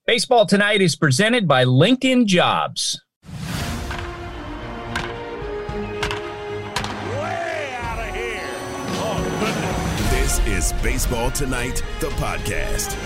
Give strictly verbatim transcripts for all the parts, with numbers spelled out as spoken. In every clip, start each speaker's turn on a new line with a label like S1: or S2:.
S1: Baseball Tonight is presented by LinkedIn Jobs.
S2: Way out of here. Oh, goodness. This is Baseball Tonight, the podcast.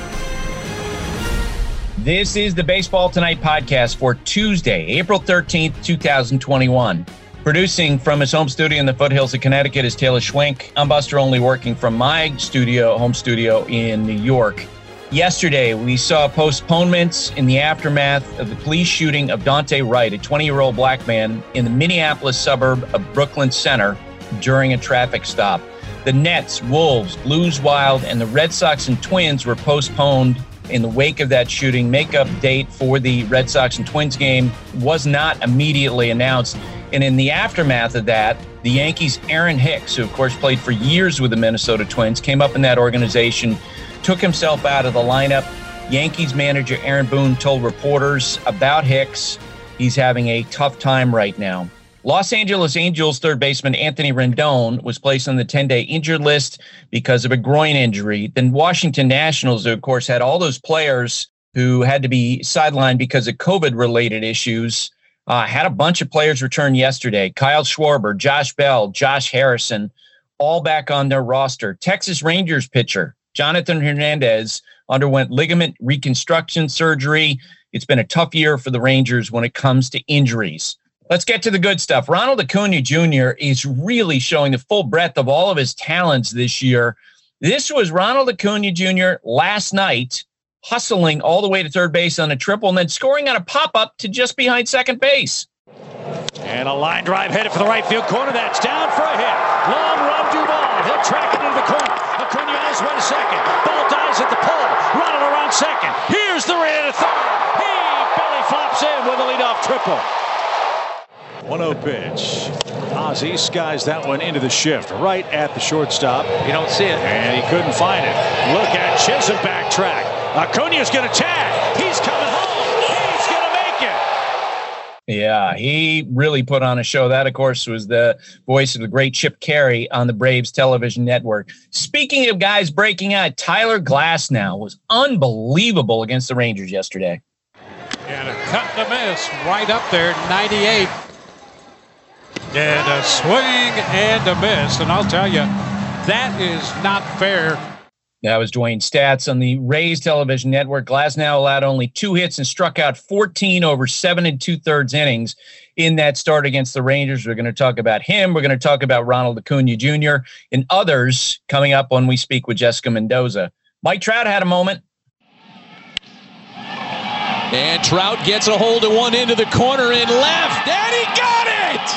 S1: This is the Baseball Tonight podcast for Tuesday, April thirteenth, twenty twenty-one. Producing from his home studio in the foothills of Connecticut is Taylor Schwenk. I'm Buster Olney, working from my studio, home studio in New York. Yesterday, we saw postponements in the aftermath of the police shooting of Daunte Wright, a twenty-year-old black man in the Minneapolis suburb of Brooklyn Center during a traffic stop. The Nets, Wolves, Blues Wild, and the Red Sox and Twins were postponed in the wake of that shooting. Makeup date for the Red Sox and Twins game was not immediately announced. And in the aftermath of that, the Yankees' Aaron Hicks, who of course played for years with the Minnesota Twins, came up in that organization, took himself out of the lineup. Yankees manager Aaron Boone told reporters about Hicks, he's having a tough time right now. Los Angeles Angels third baseman Anthony Rendon was placed on the ten-day injured list because of a groin injury. Then Washington Nationals, who of course had all those players who had to be sidelined because of COVID-related issues, uh, had a bunch of players return yesterday. Kyle Schwarber, Josh Bell, Josh Harrison, all back on their roster. Texas Rangers pitcher Jonathan Hernandez underwent ligament reconstruction surgery. It's been a tough year for the Rangers when it comes to injuries. Let's get to the good stuff. Ronald Acuna Junior is really showing the full breadth of all of his talents this year. This was Ronald Acuna Junior last night, hustling all the way to third base on a triple and then scoring on a pop-up to just behind second base.
S3: And a line drive headed for the right field corner. That's down for a hit. Long run, Duvall. He'll track it into the corner. Acuna on his way to second. Ball dives at the pole. Running around second. Here's the run to third. He belly flops in with a leadoff triple. one oh pitch. Ozzie skies that one into the shift. Right at the shortstop.
S4: You don't see it.
S3: And he couldn't find it. Look at Chisholm backtrack. Acuna's going to tag. He's coming home. He's going to make it.
S1: Yeah, he really put on a show. That, of course, was the voice of the great Chip Carey on the Braves television network. Speaking of guys breaking out, Tyler Glasnow was unbelievable against the Rangers yesterday.
S5: And a cut and a miss right up there, ninety-eight. And a swing and a miss. And I'll tell you, that is not fair.
S1: That was Dwayne Stats on the Rays television network. Glasnow allowed only two hits and struck out fourteen over seven and two-thirds innings in that start against the Rangers. We're going to talk about him. We're going to talk about Ronald Acuna Junior and others coming up when we speak with Jessica Mendoza. Mike Trout had a moment.
S6: And Trout gets a hold of one into the corner and left, and he got it!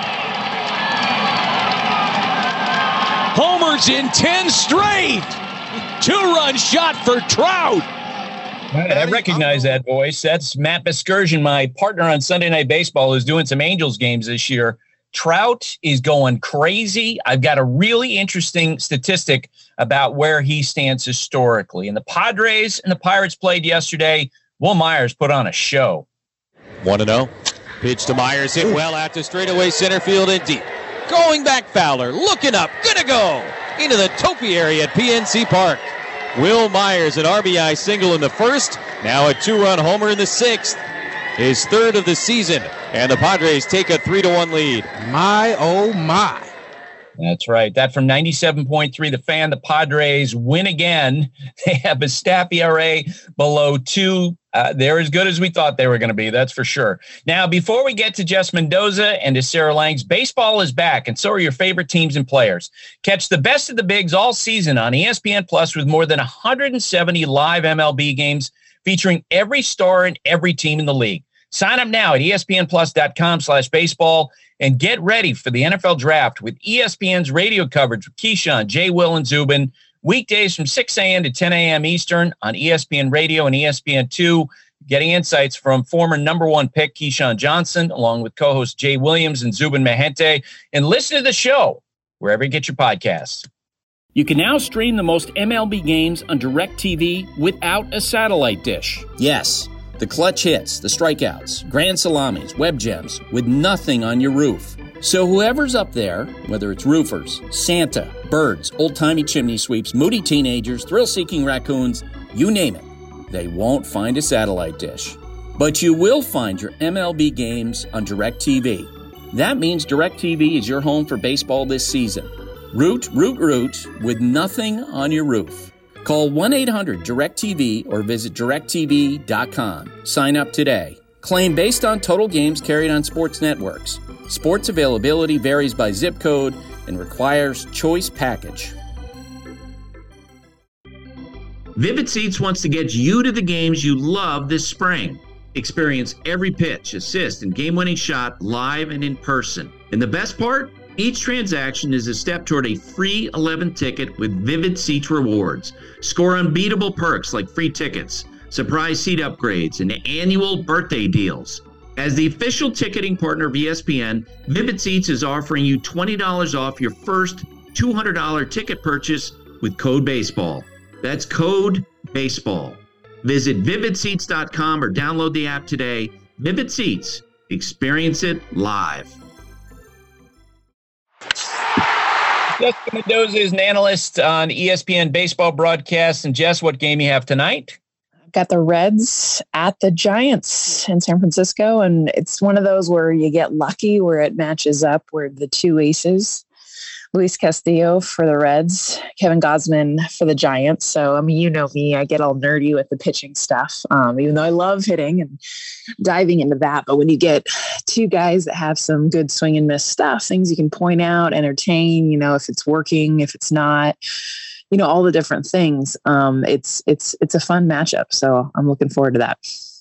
S6: Homers in ten straight. Two-run shot for Trout.
S1: I recognize that voice. That's Matt Beskursion, my partner on Sunday Night Baseball, who's doing some Angels games this year. Trout is going crazy. I've got a really interesting statistic about where he stands historically. And the Padres and the Pirates played yesterday. Will Myers put on a show.
S6: one and oh. Pitch to Myers, hit well out to straightaway center field and deep. Going back Fowler, looking up, gonna go into the Topi area at P N C Park. Will Myers, an R B I single in the first, now a two-run homer in the sixth. His third of the season, and the Padres take a three to one lead.
S7: My, oh my.
S1: That's right. That from ninety-seven point three, The Fan. The Padres win again. They have a staff E R A below two. Uh, they're as good as we thought they were going to be. That's for sure. Now, before we get to Jess Mendoza and to Sarah Langs, baseball is back, and so are your favorite teams and players. Catch the best of the bigs all season on E S P N Plus with more than one hundred seventy live M L B games featuring every star and every team in the league. Sign up now at espnplus.com slash baseball and get ready for the N F L Draft with E S P N's radio coverage with Keyshawn, Jay, Will, and Zubin. Weekdays from six a.m. to ten a.m. Eastern on E S P N Radio and E S P N two. Getting insights from former number one pick Keyshawn Johnson, along with co-hosts Jay Williams and Zubin Mehenti. And listen to the show wherever you get your podcasts. You can now stream the most M L B games on DirecTV without a satellite dish.
S8: Yes, the clutch hits, the strikeouts, grand salamis, web gems, with nothing on your roof. So whoever's up there, whether it's roofers, Santa, birds, old-timey chimney sweeps, moody teenagers, thrill-seeking raccoons, you name it, they won't find a satellite dish. But you will find your M L B games on DirecTV. That means DirecTV is your home for baseball this season. Root, root, root with nothing on your roof. Call one eight hundred direct T V or visit direct T V dot com. Sign up today. Claim based on total games carried on sports networks. Sports availability varies by zip code and requires choice package.
S1: Vivid Seats wants to get you to the games you love this spring. Experience every pitch, assist, and game-winning shot live and in person. And the best part? Each transaction is a step toward a free eleventh ticket with Vivid Seats rewards. Score unbeatable perks like free tickets, surprise seat upgrades, and annual birthday deals. As the official ticketing partner of E S P N, Vivid Seats is offering you twenty dollars off your first two hundred dollars ticket purchase with code BASEBALL. That's code BASEBALL. Visit vivid seats dot com or download the app today. Vivid Seats. Experience it live. Jessica Mendoza is an analyst on E S P N baseball broadcasts. And Jess, what game you have tonight?
S4: I've got the Reds at the Giants in San Francisco. And it's one of those where you get lucky where it matches up where the two aces, Luis Castillo for the Reds, Kevin Gausman for the Giants. So, I mean, you know me, I get all nerdy with the pitching stuff, um, even though I love hitting and diving into that. But when you get two guys that have some good swing and miss stuff, things you can point out, entertain, you know, if it's working, if it's not, you know, all the different things. Um, it's, it's, it's a fun matchup. So I'm looking forward to that.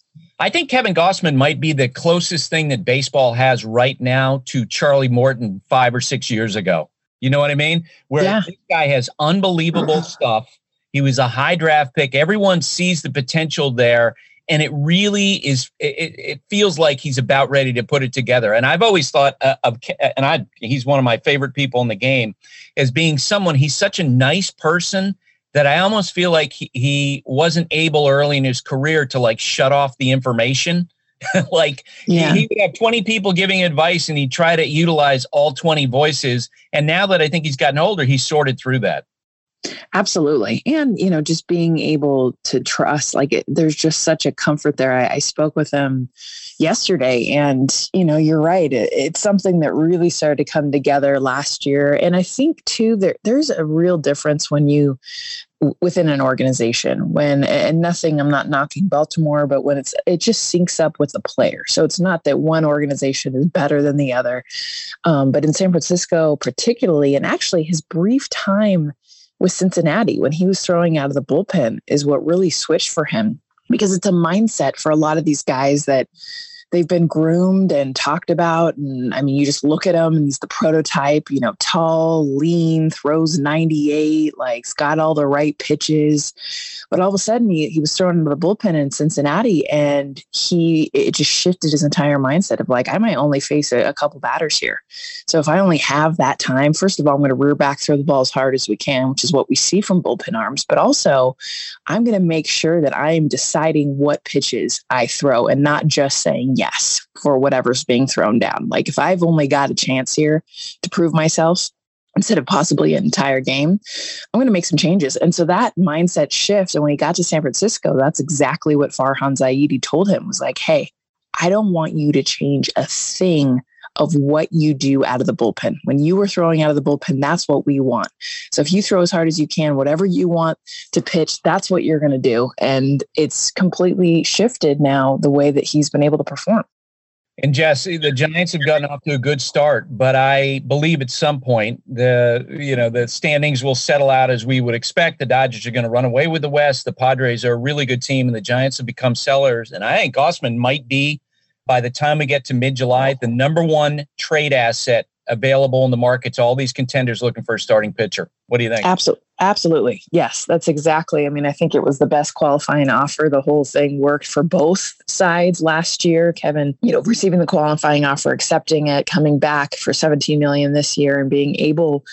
S1: I think Kevin Gausman might be the closest thing that baseball has right now to Charlie Morton five or six years ago. You know what I mean? Where yeah. This guy has unbelievable stuff. He was a high draft pick. Everyone sees the potential there. And it really is, it, it feels like he's about ready to put it together. And I've always thought uh, of, and I, he's one of my favorite people in the game, as being someone, he's such a nice person that I almost feel like he, he wasn't able early in his career to like shut off the information. like yeah. he, he would have twenty people giving advice and he'd try to utilize all twenty voices. And now that I think he's gotten older, he's sorted through that.
S4: Absolutely. And, you know, just being able to trust, like it, there's just such a comfort there. I, I spoke with him yesterday and, you know, you're right. It, it's something that really started to come together last year. And I think too, there, there's a real difference when you, within an organization, when, and nothing, I'm not knocking Baltimore, but when it's, it just syncs up with the player. So it's not that one organization is better than the other. Um, but in San Francisco, particularly, and actually his brief time with Cincinnati, when he was throwing out of the bullpen, is what really switched for him, because it's a mindset for a lot of these guys that they've been groomed and talked about. And I mean, you just look at him and he's the prototype, you know, tall, lean, throws ninety-eight, like he's got all the right pitches. But all of a sudden he, he was thrown into the bullpen in Cincinnati and he, it just shifted his entire mindset of like, I might only face a, a couple batters here. So if I only have that time, first of all, I'm going to rear back, throw the ball as hard as we can, which is what we see from bullpen arms. But also I'm going to make sure that I am deciding what pitches I throw and not just saying yes for whatever's being thrown down. Like if I've only got a chance here to prove myself instead of possibly an entire game, I'm going to make some changes. And so that mindset shift. And when he got to San Francisco, that's exactly what Farhan Zaidi told him, was like, hey, I don't want you to change a thing of what you do out of the bullpen. When you were throwing out of the bullpen, that's what we want. So if you throw as hard as you can, whatever you want to pitch, that's what you're going to do. And it's completely shifted now the way that he's been able to perform.
S1: And Jesse, the Giants have gotten off to a good start, but I believe at some point the you know the standings will settle out as we would expect. The Dodgers are going to run away with the West. The Padres are a really good team, and the Giants have become sellers. And I think Gausman might be, by the time we get to mid-July, the number one trade asset available in the market to all these contenders looking for a starting pitcher. What do you think?
S4: Absolutely. Absolutely. Yes, that's exactly. I mean, I think it was the best qualifying offer. The whole thing worked for both sides last year. Kevin, you know, receiving the qualifying offer, accepting it, coming back for seventeen million dollars this year and being able,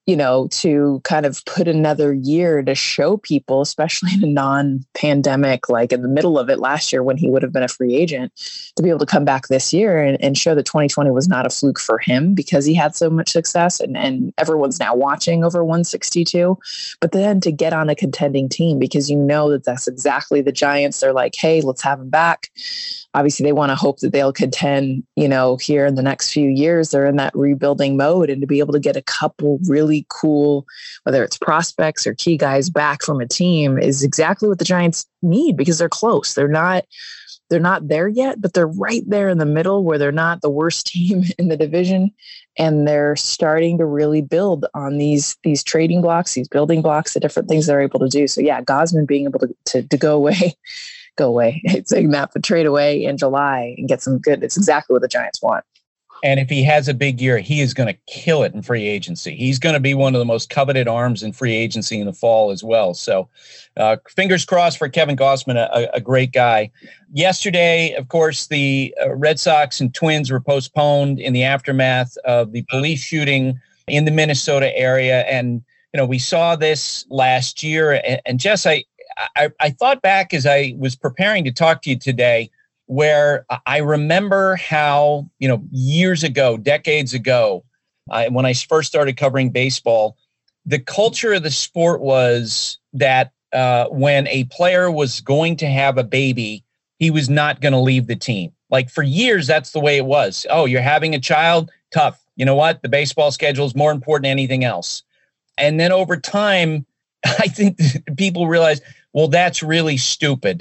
S4: you know, to kind of put another year to show people, especially in a non-pandemic, like in the middle of it last year when he would have been a free agent, to be able to come back this year and, and show that twenty twenty was not a fluke for him because he had so much success and, and everyone's now watching over one sixty-two. But then to get on a contending team, because you know that that's exactly the Giants. They're like, hey, let's have him back. Obviously, they want to hope that they'll contend, you know, here in the next few years. They're in that rebuilding mode, and to be able to get a couple really cool, whether it's prospects or key guys back from a team is exactly what the Giants need because they're close. They're not, they're not there yet, but they're right there in the middle where they're not the worst team in the division. And they're starting to really build on these, these trading blocks, these building blocks, the different things they're able to do. So yeah, Gausman being able to, to, to go away, go away, it's saying that, but trade away in July and get some good. It's exactly what the Giants want.
S1: And if he has a big year, he is going to kill it in free agency. He's going to be one of the most coveted arms in free agency in the fall as well. So uh, fingers crossed for Kevin Gausman, a, a great guy. Yesterday, of course, the uh, Red Sox and Twins were postponed in the aftermath of the police shooting in the Minnesota area. And, you know, we saw this last year. And, and Jess, I, I, I thought back as I was preparing to talk to you today, where I remember how, you know, years ago, decades ago, I, when I first started covering baseball, the culture of the sport was that uh, when a player was going to have a baby, he was not going to leave the team. Like for years, that's the way it was. Oh, you're having a child? Tough. You know what? The baseball schedule is more important than anything else. And then over time, I think people realized, well, that's really stupid.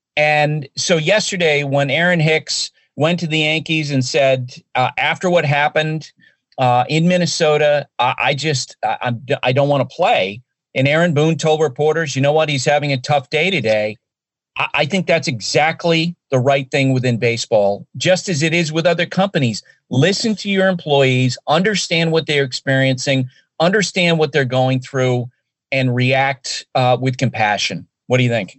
S1: And so yesterday, when Aaron Hicks went to the Yankees and said, uh, after what happened uh, in Minnesota, I, I just I, I'm, I don't want to play. And Aaron Boone told reporters, you know what, he's having a tough day today. I, I think that's exactly the right thing within baseball, just as it is with other companies. Listen to your employees, understand what they're experiencing, understand what they're going through, and react uh, with compassion. What do you think?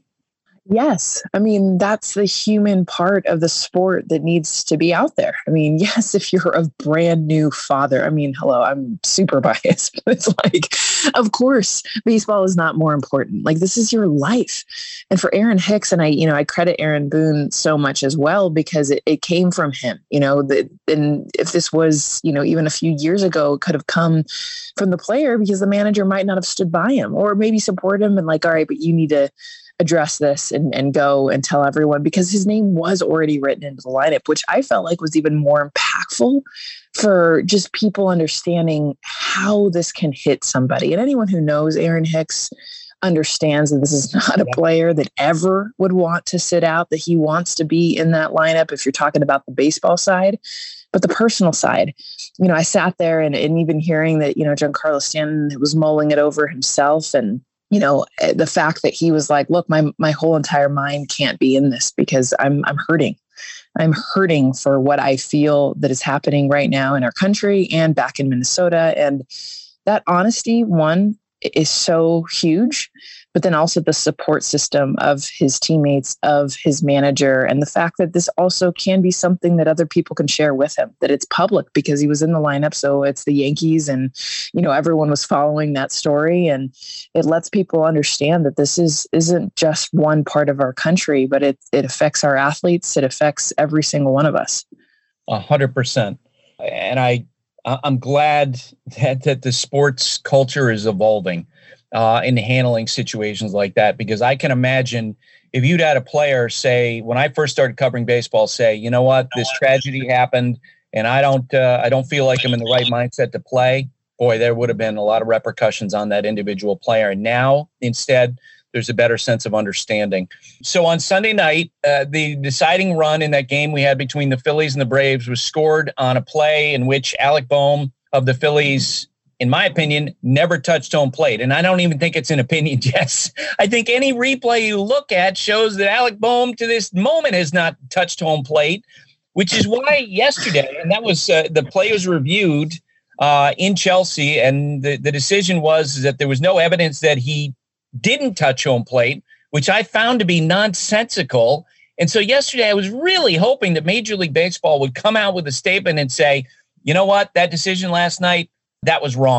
S4: Yes. I mean, that's the human part of the sport that needs to be out there. I mean, yes, if you're a brand new father, I mean, hello, I'm super biased, but it's like, of course, baseball is not more important. Like, this is your life. And for Aaron Hicks, and I, you know, I credit Aaron Boone so much as well, because it, it came from him, you know, the, and if this was, you know, even a few years ago, it could have come from the player because the manager might not have stood by him or maybe support him and like, all right, but you need to address this and, and go and tell everyone, because his name was already written into the lineup, which I felt like was even more impactful for just people understanding how this can hit somebody. And anyone who knows Aaron Hicks understands that this is not a player that ever would want to sit out, that he wants to be in that lineup if you're talking about the baseball side. But the personal side, you know, I sat there and, and even hearing that, you know, Giancarlo Stanton was mulling it over himself, and you know, the fact that he was like, look, my, my whole entire mind can't be in this because I'm, I'm hurting. I'm hurting for what I feel that is happening right now in our country and back in Minnesota. And that honesty, one, is so huge, but then also the support system of his teammates, of his manager, and the fact that this also can be something that other people can share with him, that it's public because he was in the lineup. So it's the Yankees and, you know, everyone was following that story, and it lets people understand that this is, isn't just one part of our country, but it, it affects our athletes. It affects every single one of us.
S1: A hundred percent. And I, I'm glad that, that the sports culture is evolving uh, in handling situations like that, because I can imagine if you'd had a player say, when I first started covering baseball, say, you know what, this tragedy happened and I don't, uh, I don't feel like I'm in the right mindset to play. Boy, there would have been a lot of repercussions on that individual player. And now instead, there's a better sense of understanding. So on Sunday night, uh, the deciding run in that game we had between the Phillies and the Braves was scored on a play in which Alec Bohm of the Phillies, in my opinion, never touched home plate. And I don't even think it's an opinion, Jess. I think any replay you look at shows that Alec Bohm to this moment has not touched home plate, which is why yesterday, and that was uh, the play was reviewed uh, in Chelsea, and the, the decision was that there was no evidence that he didn't touch home plate, which I found to be nonsensical. And so yesterday I was really hoping that Major League Baseball would come out with a statement and say, you know what, that decision last night, that was wrong.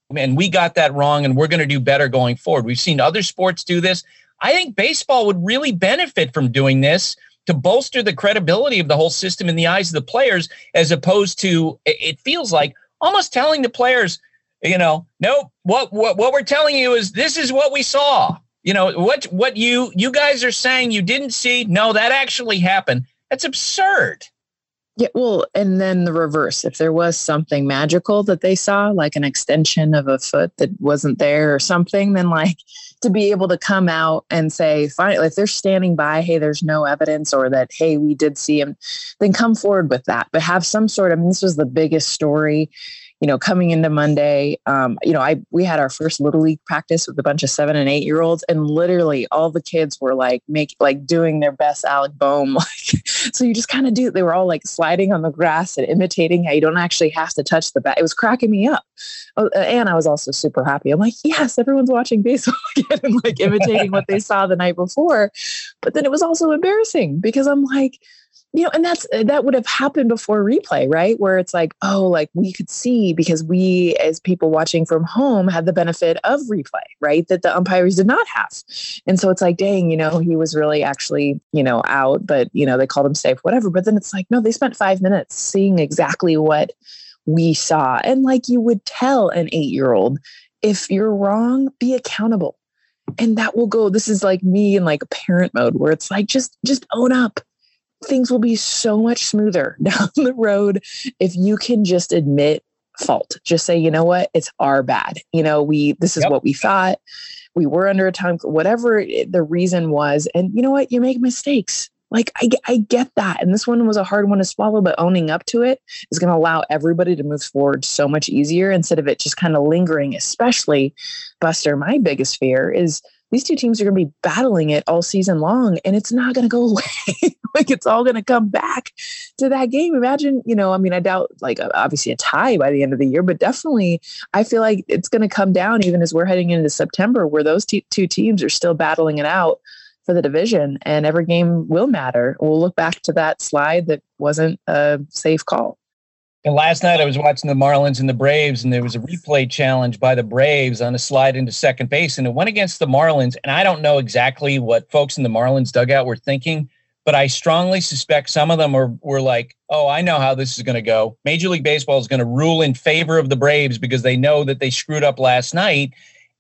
S1: and we got that wrong and we're going to do better going forward. We've seen other sports do this. I think baseball would really benefit from doing this to bolster the credibility of the whole system in the eyes of the players, as opposed to, it feels like, almost telling the players, you know, nope, what what what we're telling you is this is what we saw. You know, what what you you guys are saying you didn't see, no, that actually happened. That's absurd.
S4: Yeah, well, and then the reverse. If there was something magical that they saw, like an extension of a foot that wasn't there or something, then like to be able to come out and say, fine, if they're standing by, hey, there's no evidence, or that, hey, we did see him, then come forward with that. But have some sort of, I mean, this was the biggest story, you know, coming into Monday. Um, you know, I we had our first Little League practice with a bunch of seven and eight year olds, and literally all the kids were like make like doing their best Alec Bohm. Like, so you just kind of do. They were all like sliding on the grass and imitating how you don't actually have to touch the bat. It was cracking me up, oh, and I was also super happy. I'm like, yes, everyone's watching baseball again and like imitating what they saw the night before. But then it was also embarrassing because I'm like, you know, and that's, that would have happened before replay, right? Where it's like, oh, like we could see because we as people watching from home had the benefit of replay, right? That the umpires did not have. And so it's like, dang, you know, he was really actually, you know, out, but, you know, they called him safe, whatever. But then it's like, no, they spent five minutes seeing exactly what we saw. And like you would tell an eight year old, if you're wrong, be accountable. And that will go, this is like me in like a parent mode where it's like, just, just own up. Things will be so much smoother down the road if you can just admit fault. Just say, you know what, it's our bad. You know, we, this is yep. what we thought. We were under a time, whatever the reason was. And you know what, you make mistakes. Like I, I get that. And this one was a hard one to swallow, but owning up to it is going to allow everybody to move forward so much easier instead of it just kind of lingering. Especially, Buster, my biggest fear is these two teams are going to be battling it all season long, and it's not going to go away. Like it's all going to come back to that game. Imagine, you know, I mean, I doubt like obviously a tie by the end of the year, but definitely I feel like it's going to come down even as we're heading into September, where those t- two teams are still battling it out for the division, and every game will matter. We'll look back to that slide that wasn't a safe call.
S1: And last night I was watching the Marlins and the Braves, and there was a replay challenge by the Braves on a slide into second base, and it went against the Marlins. And I don't know exactly what folks in the Marlins dugout were thinking, but I strongly suspect some of them were, were like, oh, I know how this is going to go. Major League Baseball is going to rule in favor of the Braves because they know that they screwed up last night.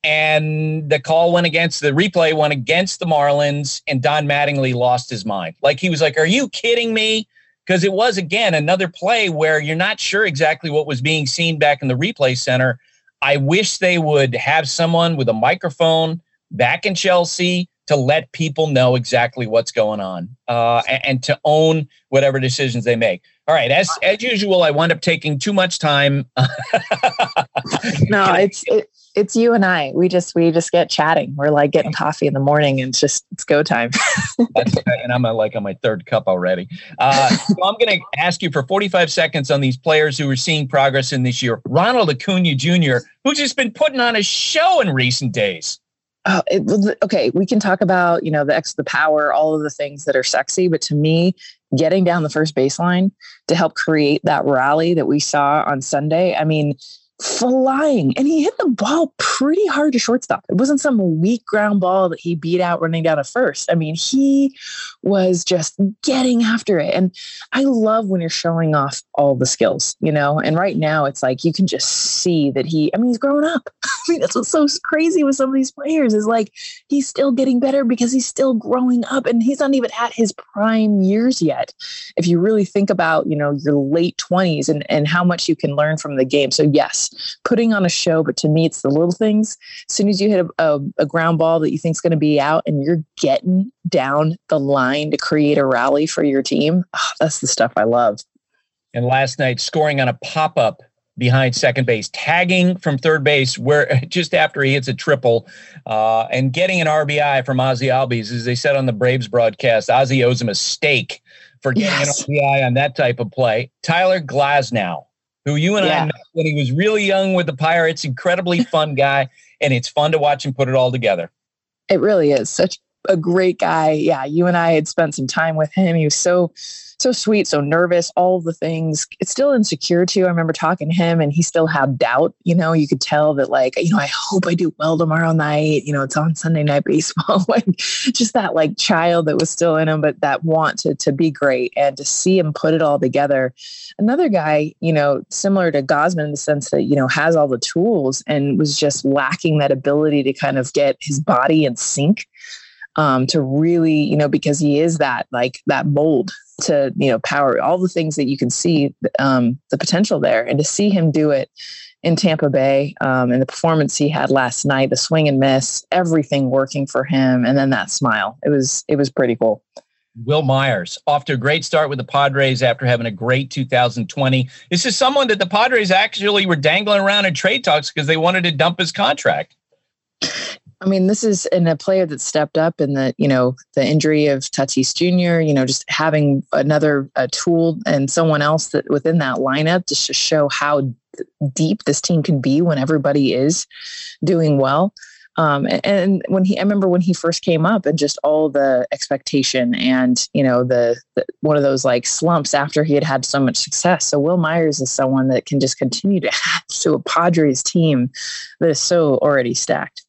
S1: And the call went against, the replay went against the Marlins, and Don Mattingly lost his mind. Like he was like, are you kidding me? Because it was, again, another play where you're not sure exactly what was being seen back in the replay center. I wish they would have someone with a microphone back in Chelsea to let people know exactly what's going on uh, and, and to own whatever decisions they make. All right. As as usual, I wound up taking too much time.
S4: No, it's it, it's you and I. We just we just get chatting. We're like getting coffee in the morning, and it's just it's go time.
S1: That's, and I'm like on my third cup already. Uh, so I'm going to ask you for forty-five seconds on these players who are seeing progress in this year. Ronald Acuna Junior, who's just been putting on a show in recent days.
S4: Oh, it, okay. We can talk about, you know, the X, the power, all of the things that are sexy. But to me, getting down the first baseline to help create that rally that we saw on Sunday, I mean, flying. And he hit the ball pretty hard to shortstop. It wasn't some weak ground ball that he beat out running down at first. I mean, he was just getting after it. And I love when you're showing off all the skills, you know, and right now it's like, you can just see that he, I mean, he's grown up. I mean, that's what's so crazy with some of these players is like, he's still getting better because he's still growing up, and he's not even at his prime years yet. If you really think about, you know, your late twenties and, and how much you can learn from the game. So yes, putting on a show, but to me, it's the little things. As soon as you hit a, a, a ground ball that you think is going to be out and you're getting down the line to create a rally for your team, oh, that's the stuff I love.
S1: And last night, scoring on a pop-up behind second base, tagging from third base where just after he hits a triple, uh, and getting an R B I from Ozzie Albies, as they said on the Braves broadcast. Ozzie owes him a steak for getting yes. an R B I on that type of play. Tyler Glasnow, who you and yeah. I met when he was really young with the Pirates, incredibly fun guy, and it's fun to watch him put it all together.
S4: It really is such a great guy. Yeah, you and I had spent some time with him. He was so, so sweet, so nervous, all of the things. It's still insecure too. I remember talking to him and he still had doubt. You know, you could tell that like, you know, I hope I do well tomorrow night. You know, it's on Sunday Night Baseball. Like just that like child that was still in him, but that want to, to be great and to see him put it all together. Another guy, you know, similar to Gausman in the sense that, you know, has all the tools and was just lacking that ability to kind of get his body in sync. Um, to really, you know, because he is that like that mold to, you know, power all the things that you can see um, the potential there. And to see him do it in Tampa Bay um, and the performance he had last night, the swing and miss, everything working for him. And then that smile, it was, it was pretty cool.
S1: Wil Myers off to a great start with the Padres after having a great two thousand twenty. This is someone that the Padres actually were dangling around in trade talks because they wanted to dump his contract.
S4: I mean, this is in a player that stepped up in the, you know, the injury of Tatis Junior, you know, just having another a tool and someone else that within that lineup just to show how deep this team can be when everybody is doing well. Um, and, and when he, I remember when he first came up and just all the expectation and, you know, the, the one of those like slumps after he had had so much success. So Wil Myers is someone that can just continue to add to a Padres team that is so already stacked.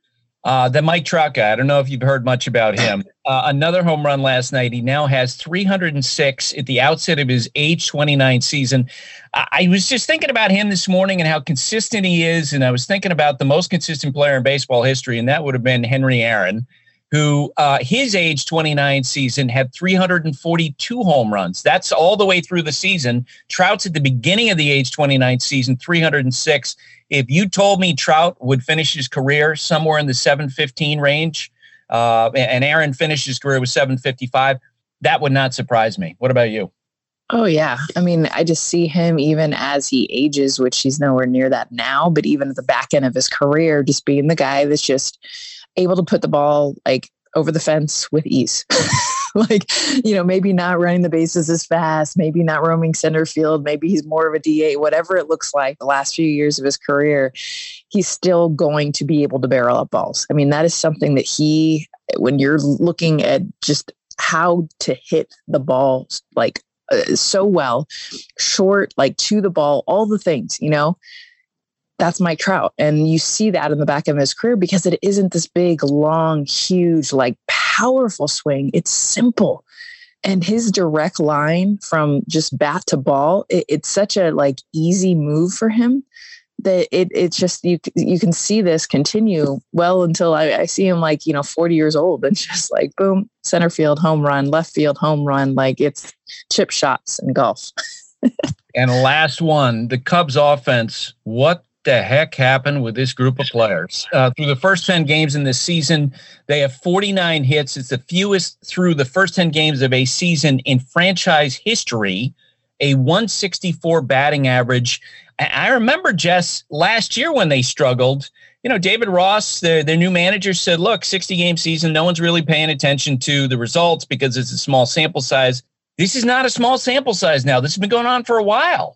S1: Uh, the Mike Trout guy, I don't know if you've heard much about him. Uh, another home run last night. He now has three hundred six at the outset of his age twenty-nine season. I, I was just thinking about him this morning and how consistent he is. And I was thinking about the most consistent player in baseball history, and that would have been Henry Aaron, who uh, his age twenty-nine season had three hundred forty-two home runs. That's all the way through the season. Trout's at the beginning of the age twenty-nine season, three hundred six. If you told me Trout would finish his career somewhere in the seven fifteen range, uh, and Aaron finished his career with seven fifty-five, that would not surprise me. What about you?
S4: Oh, yeah. I mean, I just see him even as he ages, which he's nowhere near that now, but even at the back end of his career, just being the guy that's just able to put the ball like over the fence with ease. Like, you know, maybe not running the bases as fast, maybe not roaming center field, maybe he's more of a D A, whatever it looks like the last few years of his career, he's still going to be able to barrel up balls. I mean, that is something that he, when you're looking at just how to hit the ball, like uh, so well, short, like to the ball, all the things, you know, that's Mike Trout. And you see that in the back of his career because it isn't this big, long, huge, like powerful swing. It's simple. And his direct line from just bat to ball, it, it's such a like easy move for him that it it's just, you, you can see this continue well until I, I see him like, you know, forty years old and just like, boom, center field, home run, left field, home run. Like it's chip shots in golf.
S1: And last one, the Cubs offense. What the heck happened with this group of players? Uh, through the first ten games in this season, they have forty-nine hits. It's the fewest through the first ten games of a season in franchise history, a one sixty-four batting average. I remember, Jess, last year when they struggled, you know, David Ross, their, their new manager, said, look, sixty-game season, no one's really paying attention to the results because it's a small sample size. This is not a small sample size now. This has been going on for a while.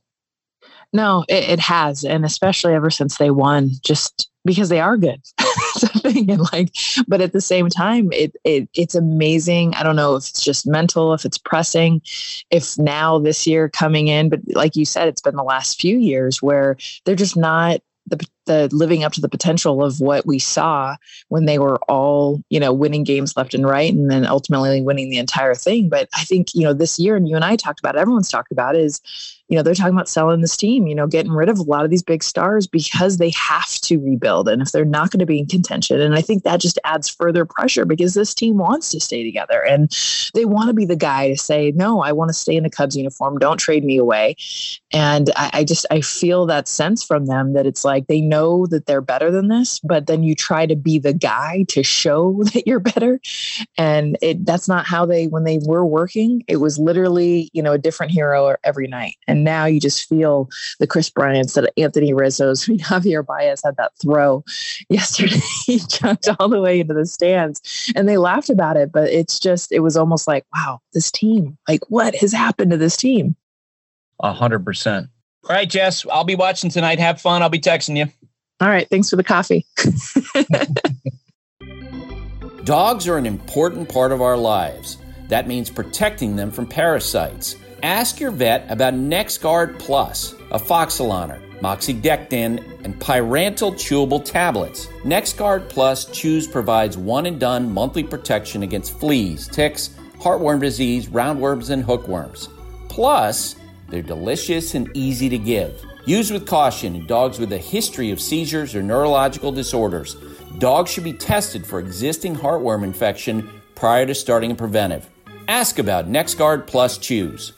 S4: No, it, it has. And especially ever since they won, just because they are good. It's a thing. And like, but at the same time, it, it it's amazing. I don't know if it's just mental, if it's pressing, if now this year coming in, but like you said, it's been the last few years where they're just not the, the living up to the potential of what we saw when they were all, you know, winning games left and right, and then ultimately winning the entire thing. But I think, you know, this year, and you and I talked about it, everyone's talked about it, is, you know, they're talking about selling this team, you know, getting rid of a lot of these big stars because they have to rebuild. And if they're not going to be in contention, and I think that just adds further pressure because this team wants to stay together and they want to be the guy to say, no, I want to stay in the Cubs uniform. Don't trade me away. And I, I just, I feel that sense from them that it's like, they know that they're better than this, but then you try to be the guy to show that you're better. And it, that's not how they, when they were working, it was literally, you know, a different hero every night. And now you just feel the Chris Bryant's, that Anthony Rizzo's. I mean, Javier Baez had that throw yesterday. He jumped all the way into the stands and they laughed about it, but it's just, it was almost like, wow, this team, like what has happened to this team?
S1: A hundred percent. All right, Jess, I'll be watching tonight. Have fun. I'll be texting you.
S4: All right. Thanks for the coffee.
S8: Dogs are an important part of our lives. That means protecting them from parasites. Ask your vet about NexGard Plus, Afoxolaner, Moxidectin, and Pyrantel chewable tablets. NexGard Plus Chews provides one-and-done monthly protection against fleas, ticks, heartworm disease, roundworms, and hookworms. Plus, they're delicious and easy to give. Use with caution in dogs with a history of seizures or neurological disorders. Dogs should be tested for existing heartworm infection prior to starting a preventive. Ask about NexGard Plus Chews.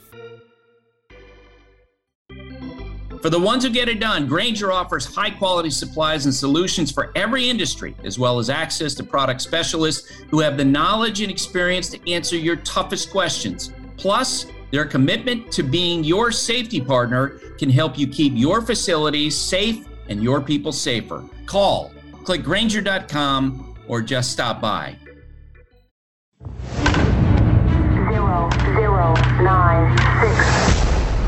S8: For the ones who get it done, Grainger offers high-quality supplies and solutions for every industry, as well as access to product specialists who have the knowledge and experience to answer your toughest questions. Plus, their commitment to being your safety partner can help you keep your facilities safe and your people safer. Call, click Grainger dot com, or just stop by.
S9: Zero, zero, nine, six.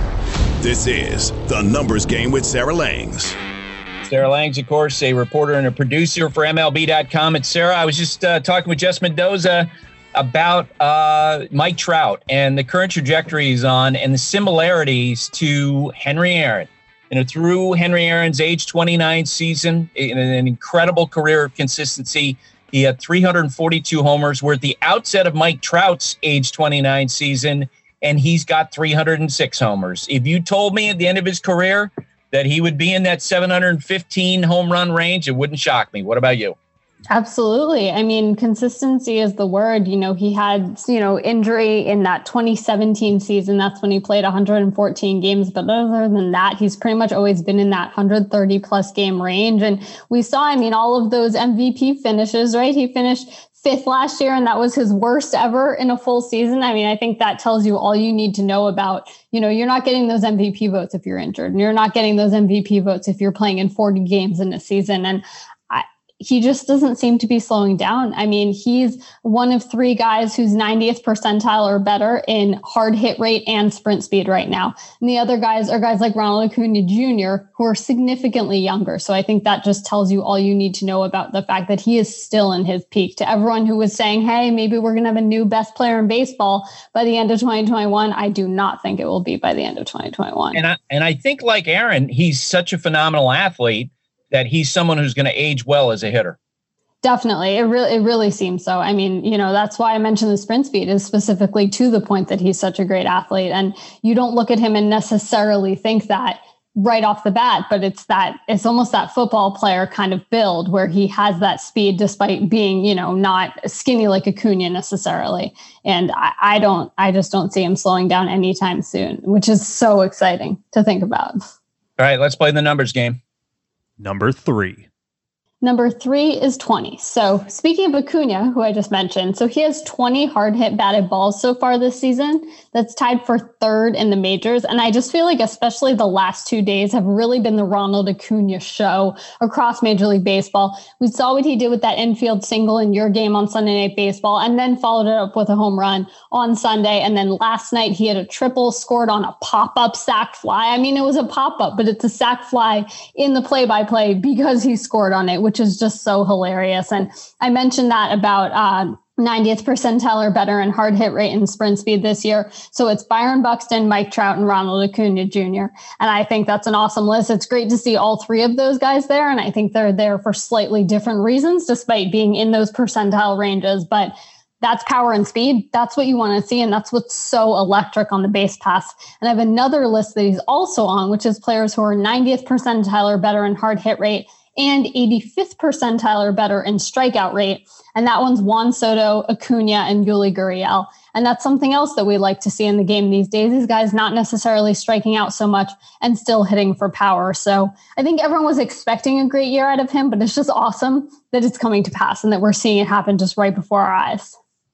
S2: This is The Numbers Game with Sarah Langs.
S1: Sarah Langs, of course, a reporter and a producer for M L B dot com. And Sarah, I was just uh, talking with Jess Mendoza about uh, Mike Trout and the current trajectory he's on and the similarities to Henry Aaron. You know, through Henry Aaron's age twenty-nine season, in an incredible career of consistency, he had three hundred forty-two homers. We're at the outset of Mike Trout's age twenty-nine season, and he's got three hundred six homers. If you told me at the end of his career that he would be in that seven hundred fifteen home run range, it wouldn't shock me. What about you?
S10: Absolutely. I mean, consistency is the word. You know, he had, you know, injury in that twenty seventeen season. That's when he played one hundred fourteen games. But other than that, he's pretty much always been in that one hundred thirty plus game range. And we saw, I mean, all of those M V P finishes, right? He finished fifth last year, and that was his worst ever in a full season. I mean, I think that tells you all you need to know about, you know, you're not getting those M V P votes if you're injured, and you're not getting those M V P votes if you're playing in forty games in a season. And I, he just doesn't seem to be slowing down. I mean, he's one of three guys who's ninetieth percentile or better in hard hit rate and sprint speed right now. And the other guys are guys like Ronald Acuna Junior, who are significantly younger. So I think that just tells you all you need to know about the fact that he is still in his peak. To everyone who was saying, hey, maybe we're going to have a new best player in baseball by the end of twenty twenty-one, I do not think it will be by the end of twenty twenty-one.
S1: And I, and I think, like Aaron, he's such a phenomenal athlete that he's someone who's going to age well as a hitter.
S10: Definitely. It really, it really seems so. I mean, you know, that's why I mentioned the sprint speed is specifically to the point that he's such a great athlete. And you don't look at him and necessarily think that right off the bat, but it's that, it's almost that football player kind of build where he has that speed despite being, you know, not skinny like Acuna necessarily. And I, I don't, I just don't see him slowing down anytime soon, which is so exciting to think about.
S1: All right, let's play the numbers game.
S11: Number three.
S10: Number three is twenty. So speaking of Acuna, who I just mentioned, so he has twenty hard hit batted balls so far this season. That's tied for third in the majors. And I just feel like especially the last two days have really been the Ronald Acuna show across Major League Baseball. We saw what he did with that infield single in your game on Sunday Night Baseball, and then followed it up with a home run on Sunday. And then last night he had a triple, scored on a pop-up sac fly. I mean, it was a pop-up, but it's a sac fly in the play-by-play because he scored on it, which is just so hilarious. And I mentioned that about uh, ninetieth percentile or better in hard hit rate and sprint speed this year. So it's Byron Buxton, Mike Trout, and Ronald Acuna Junior And I think that's an awesome list. It's great to see all three of those guys there. And I think they're there for slightly different reasons, despite being in those percentile ranges. But that's power and speed. That's what you want to see. And that's what's so electric on the base pass. And I have another list that he's also on, which is players who are ninetieth percentile or better in hard hit rate and eighty-fifth percentile or better in strikeout rate. And that one's Juan Soto, Acuna, and Yuli Gurriel. And that's something else that we like to see in the game these days. These guys not necessarily striking out so much and still hitting for power. So I think everyone was expecting a great year out of him, but it's just awesome that it's coming to pass and that we're seeing it happen just right before our eyes.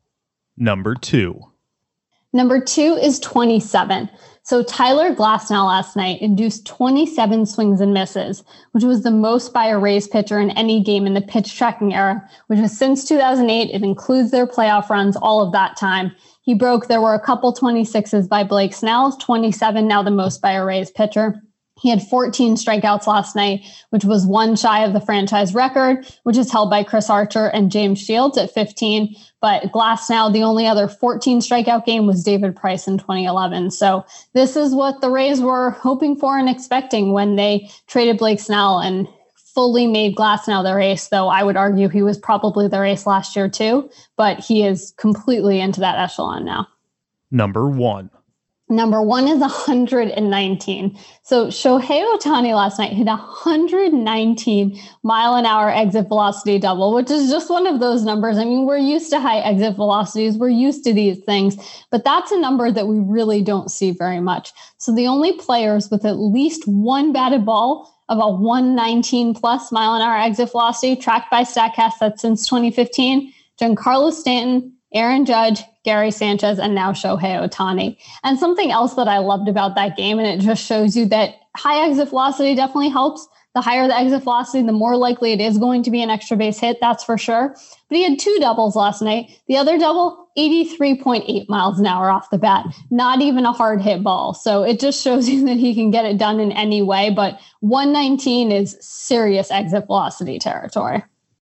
S11: Number two.
S10: Number two is twenty-seven. So Tyler Glasnow last night induced twenty-seven swings and misses, which was the most by a Rays pitcher in any game in the pitch tracking era, which was since two thousand eight. It includes their playoff runs, all of that time. He broke, there were a couple twenty-sixes by Blake Snell, twenty-seven, now the most by a Rays pitcher. He had fourteen strikeouts last night, which was one shy of the franchise record, which is held by Chris Archer and James Shields at fifteen. But Glasnow, the only other fourteen strikeout game was David Price in twenty eleven. So this is what the Rays were hoping for and expecting when they traded Blake Snell and fully made Glasnow their ace, though I would argue he was probably their ace last year too, but he is completely into that echelon now.
S11: Number one.
S10: Number one is one hundred nineteen. So Shohei Ohtani last night hit one hundred nineteen mile an hour exit velocity double, which is just one of those numbers. I mean, we're used to high exit velocities. We're used to these things, but that's a number that we really don't see very much. So the only players with at least one batted ball of a one nineteen plus mile an hour exit velocity tracked by StatCast that's since twenty fifteen, Giancarlo Stanton, Aaron Judge, Gary Sanchez, and now Shohei Ohtani. And something else that I loved about that game, and it just shows you that high exit velocity definitely helps. The higher the exit velocity, the more likely it is going to be an extra base hit, that's for sure. But he had two doubles last night. The other double, eighty-three point eight miles an hour off the bat. Not even a hard hit ball. So it just shows you that he can get it done in any way. But one nineteen is serious exit velocity territory.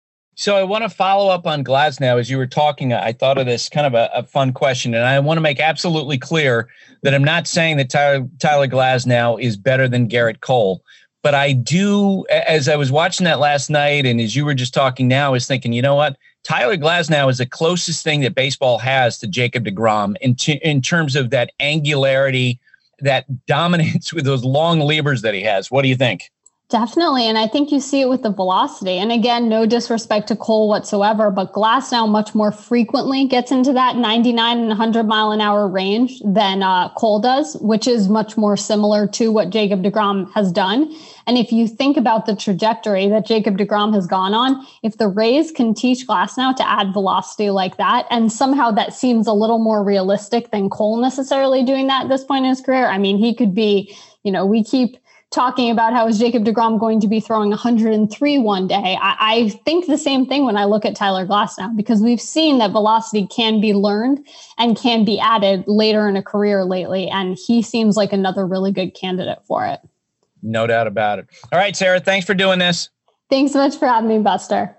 S1: So I want to follow up on Glasnow. As you were talking, I thought of this kind of a, a fun question, and I want to make absolutely clear that I'm not saying that Tyler, Tyler Glasnow is better than Garrett Cole, but I do, as I was watching that last night and as you were just talking now, I was thinking, you know what? Tyler Glasnow is the closest thing that baseball has to Jacob deGrom in, t- in terms of that angularity, that dominance with those long levers that he has. What do you think?
S10: Definitely. And I think you see it with the velocity. And again, no disrespect to Cole whatsoever, but Glasnow much more frequently gets into that ninety-nine and one hundred mile an hour range than uh, Cole does, which is much more similar to what Jacob deGrom has done. And if you think about the trajectory that Jacob deGrom has gone on, if the Rays can teach Glasnow to add velocity like that, and somehow that seems a little more realistic than Cole necessarily doing that at this point in his career. I mean, he could be, you know, we keep talking about how is Jacob deGrom going to be throwing one hundred three one day. I, I think the same thing when I look at Tyler Glasnow, because we've seen that velocity can be learned and can be added later in a career lately. And he seems like another really good candidate for it.
S1: No doubt about it. All right, Sarah, thanks for doing this.
S10: Thanks so much for having me, Buster.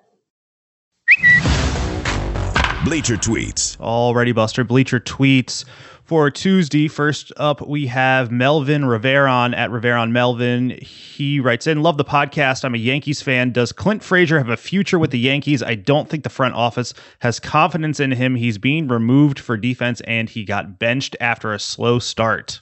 S2: Bleacher Tweets.
S11: Alrighty, Buster. Bleacher Tweets. For Tuesday, first up, we have Melvin Riveron at Riveron Melvin. He writes in, love the podcast. I'm a Yankees fan. Does Clint Frazier have a future with the Yankees? I don't think the front office has confidence in him. He's being removed for defense, and he got benched after a slow start.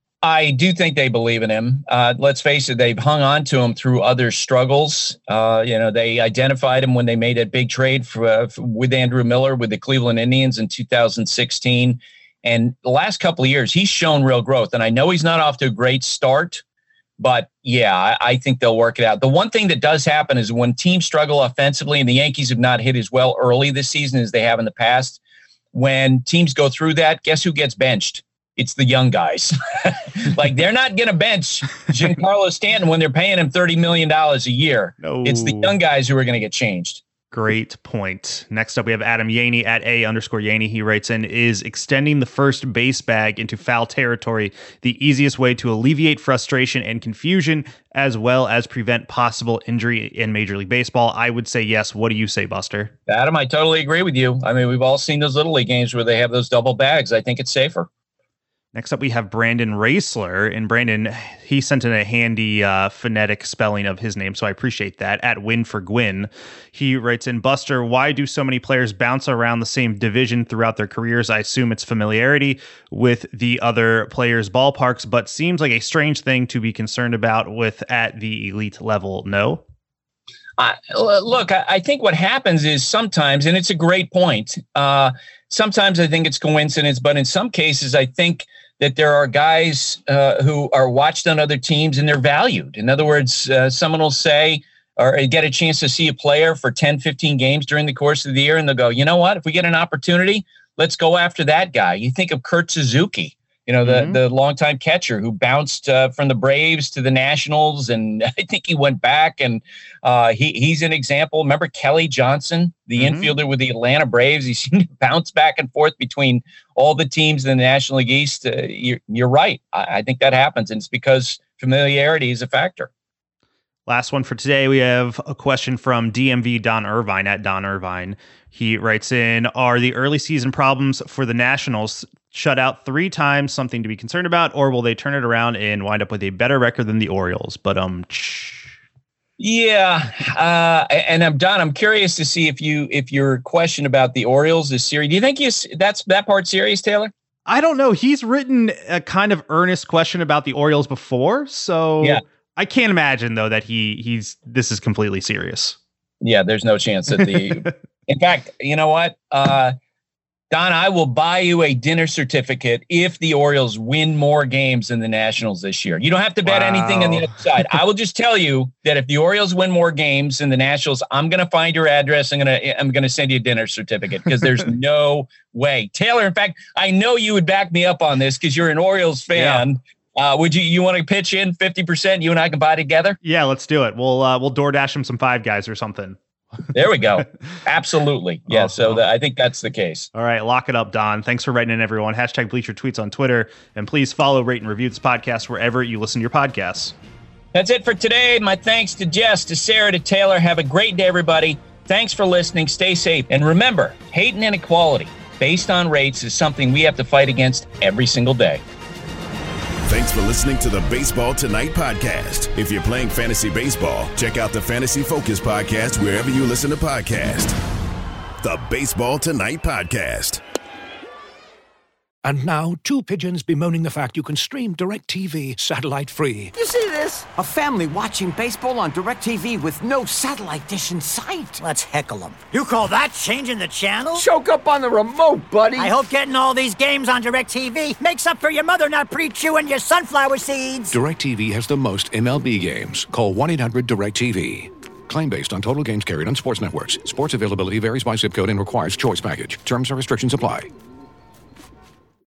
S1: I do think they believe in him. Uh, let's face it, they've hung on to him through other struggles. Uh, you know, they identified him when they made a big trade for, uh, for, with Andrew Miller with the Cleveland Indians in two thousand sixteen. And the last couple of years, he's shown real growth. And I know he's not off to a great start, but yeah, I, I think they'll work it out. The one thing that does happen is when teams struggle offensively, and the Yankees have not hit as well early this season as they have in the past, when teams go through that, guess who gets benched? It's the young guys. Like, they're not going to bench Giancarlo Stanton when they're paying him thirty million dollars a year.
S11: No.
S1: It's the young guys who are going to get changed.
S11: Great point. Next up, we have Adam Yaney at A underscore Yaney. He writes in, is extending the first base bag into foul territory the easiest way to alleviate frustration and confusion, as well as prevent possible injury in Major League Baseball? I would say yes. What do you say, Buster?
S1: Adam, I totally agree with you. I mean, we've all seen those Little League games where they have those double bags. I think it's safer.
S11: Next up, we have Brandon Raisler, and Brandon, he sent in a handy uh, phonetic spelling of his name, so I appreciate that, at Win for Gwyn. He writes in, Buster, why do so many players bounce around the same division throughout their careers? I assume it's familiarity with the other players' ballparks, but seems like a strange thing to be concerned about with at the elite level, no?
S1: Uh, look, I, I think what happens is sometimes, and it's a great point, uh, sometimes I think it's coincidence, but in some cases, I think that there are guys uh, who are watched on other teams and they're valued. In other words, uh, someone will say or get a chance to see a player for ten, fifteen games during the course of the year, and they'll go, you know what, if we get an opportunity, let's go after that guy. You think of Kurt Suzuki, you know, the, mm-hmm. the longtime catcher who bounced uh, from the Braves to the Nationals, and I think he went back, and uh, he he's an example. Remember Kelly Johnson, the mm-hmm. infielder with the Atlanta Braves? He seemed to bounce back and forth between all the teams in the National League East. Uh, you're, you're right. I, I think that happens, and it's because familiarity is a factor.
S11: Last one for today. We have a question from D M V Don Irvine at Don Irvine. He writes in, are the early season problems for the Nationals shut out three times something to be concerned about, or will they turn it around and wind up with a better record than the Orioles? But um,
S1: yeah, uh, and I'm Don. I'm curious to see if you if your question about the Orioles is serious. Do you think you that's that part serious, Taylor?
S11: I don't know. He's written a kind of earnest question about the Orioles before, so
S1: yeah.
S11: I can't imagine though that he he's this is completely serious.
S1: Yeah, there's no chance that the. In fact, you know what, uh, Don, I will buy you a dinner certificate if the Orioles win more games than the Nationals this year. You don't have to bet wow. anything on the other side. I will just tell you that if the Orioles win more games than the Nationals, I'm going to find your address. I'm going to I'm going to send you a dinner certificate because there's no way. Taylor, in fact, I know you would back me up on this because you're an Orioles fan. Yeah. Uh, would you you want to pitch in fifty percent? You and I can buy together?
S11: Yeah, let's do it. We'll uh, we'll DoorDash him some Five Guys or something.
S1: There we go. Absolutely. Yeah. Awesome. So the, I think that's the case.
S11: All right. Lock it up, Don. Thanks for writing in, everyone. Hashtag Bleacher Tweets on Twitter. And please follow, rate, and review this podcast wherever you listen to your podcasts.
S1: That's it for today. My thanks to Jess, to Sarah, to Taylor. Have a great day, everybody. Thanks for listening. Stay safe. And remember, hate and inequality based on race is something we have to fight against every single day.
S2: Thanks for listening to the Baseball Tonight podcast. If you're playing fantasy baseball, check out the Fantasy Focus podcast wherever you listen to podcasts. The Baseball Tonight podcast.
S12: And now, two pigeons bemoaning the fact you can stream DirecTV satellite-free.
S13: You see this? A family watching baseball on DirecTV with no satellite dish in sight.
S14: Let's heckle them. You call that changing the channel?
S13: Choke up on the remote, buddy.
S14: I hope getting all these games on DirecTV makes up for your mother not pre-chewing your sunflower seeds.
S12: DirecTV has the most M L B games. Call one eight hundred direct T V. Claim based on total games carried on sports networks. Sports availability varies by zip code and requires choice package. Terms and restrictions apply.